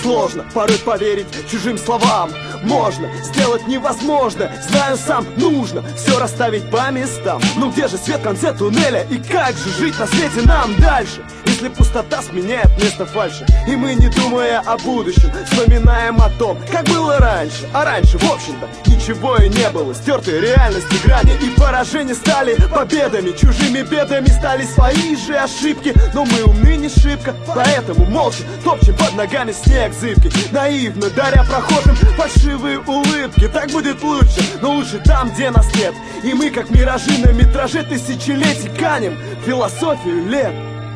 сложно порой поверить чужим словам. Можно сделать невозможно, знаю сам, нужно все расставить по местам. Ну где же свет в конце туннеля, и как же жить на свете нам дальше, если пустота сменяет место фальши? И мы, не думая о будущем, вспоминаем о том, как было раньше. А раньше, в общем-то, ничего и не было. Стертые реальности грани и поражения стали победами. Чужими бедами стали свои же ошибки. Но мы умны не шибко, поэтому молча топчем под ногами снег зыбкий, наивно даря прохожим фальшивые улыбки. Так будет лучше, но лучше там, где нас нет. И мы, как миражи на метраже тысячелетий, канем философию лет.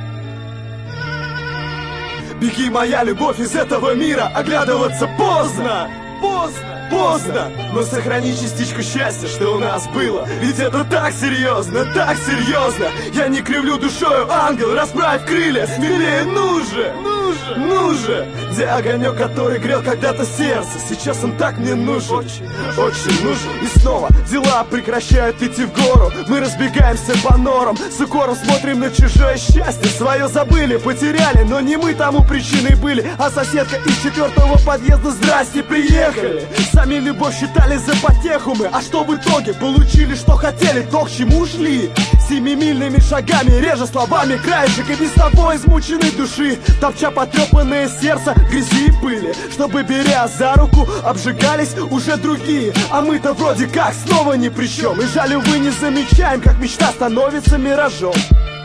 Беги, моя любовь, из этого мира, оглядываться поздно. Поздно, но сохрани частичку счастья, что у нас было. Ведь это так серьезно, так серьезно. Я не кривлю душою, ангел, расправь крылья. Смелее, ну же. Где огонек, который грел когда-то сердце, сейчас он так мне нужен, очень нужен. И снова дела прекращают идти в гору. Мы разбегаемся по норам, с укором смотрим на чужое счастье. Свое забыли, потеряли, но не мы тому причиной были, а соседка из 4-го подъезда. Здрасте, приехали. Сами любовь считали за потеху мы, а что в итоге? Получили, что хотели, то, к чему шли. Семимильными шагами, реже словами краешек и без того измученной души, топча потрепанное сердце грязи и пыли, чтобы, беря за руку, обжигались уже другие. А мы-то вроде как снова ни при чем. И жаль, увы, не замечаем, как мечта становится миражом.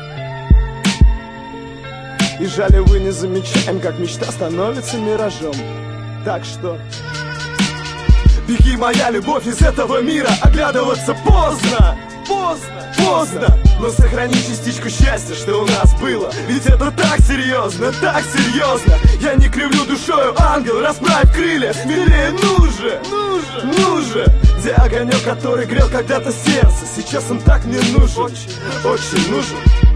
И жаль, увы, не замечаем, как мечта становится миражом. Так что беги, моя любовь, из этого мира, оглядываться поздно. Но сохрани частичку счастья, что у нас было. Ведь это так серьезно, так серьезно. Я не кривлю душою, ангел, расправь крылья. Смелее, ну же. Где огонек, который грел когда-то сердце, сейчас он так мне нужен, очень нужен.